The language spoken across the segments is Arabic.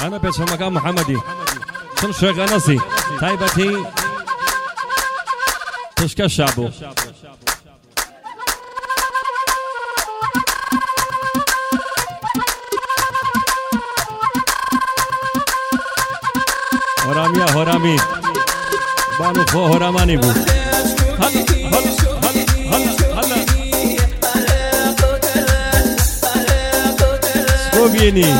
أنا بيت مكان محمدي شن شيخ أنسي تايبتي تشكى الشعبو هراميا هرامي بانو خو هراماني بو هلا هلا هلا هلا سكوبيني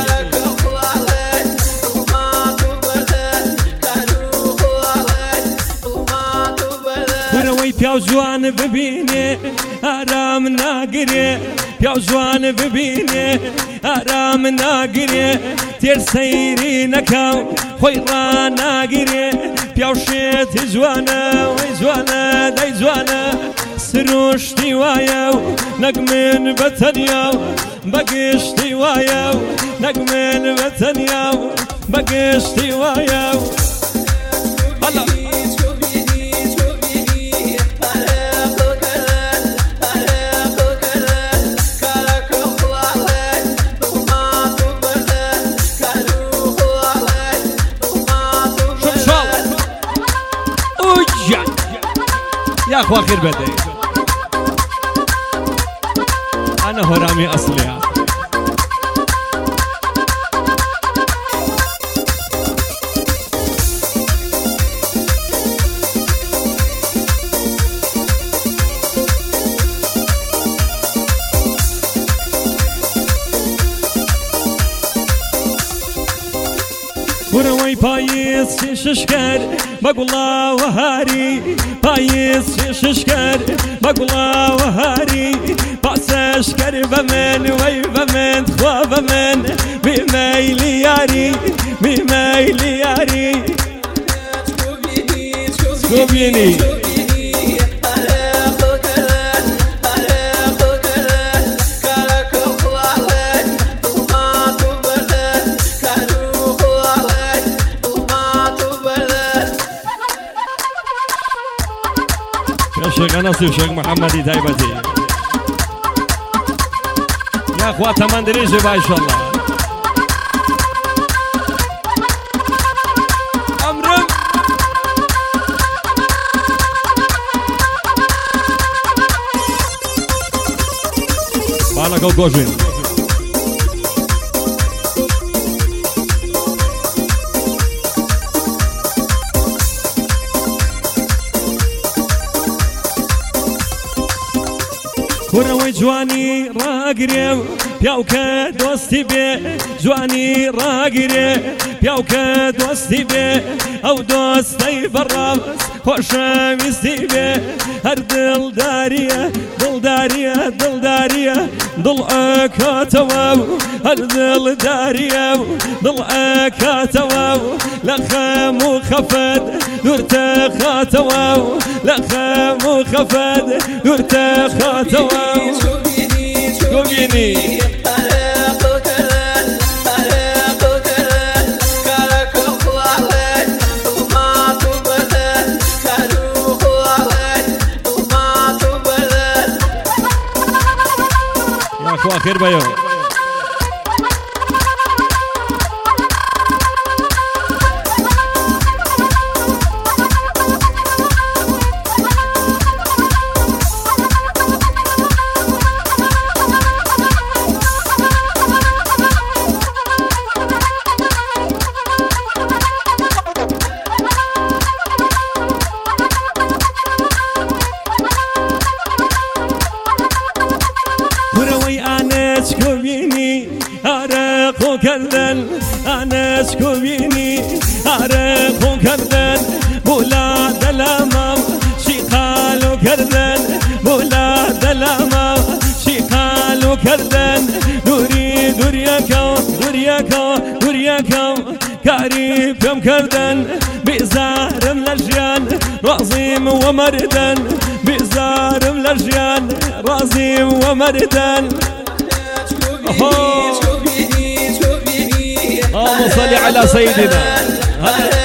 بروي بياو جوان ببيني آرام ناقري بياو جوان ببيني آرام ناقري تير سيري نكاو خويرا ناقري بياو شيت جوانا ويجوانا داي جوانا سروشتي واياو نقمن بتنياو بقشتي واياو نقمن بتنياو بقشتي واياو هلا يا اخو اخير بدي انا هرامي اصلي وروي بايس ششكر بقولا وهاري بايس ششكر بقولا وهاري باس شكر بمن وي بمن خوا بمن بميلي ياري بميلي ياري سكوبيني شيخ أنسي وشيخ محمدي تايبتي يا أخوات ما ندريش بقى إن شاء الله أمرم بالك وقوشين وروي جواني راقريو بياوكا دوستي بي جواني راقريو بياوكا دوستي بي او دوستي بالراس خوشا مستي بي هر دل دارية دل دارية دل دارية دل اكاتواو هر دل دارية دل اكاتواو لخام وخفد نورتا خاتواو لخام وخفد نورتا خاتواو سكوبيني يا اخو اخير بيو سكوبيني أرق وكردن أنا سكوبيني أرق وكردن بولا دلامام شيخال وكردن بولا دلامام شيخال وكردن دوري دوريكو دوريكو دوريكو قريب يوم كردن بزار ملجيان رازيم ومردن بزار ملجيان رازيم ومردن اللهم صل على سيدنا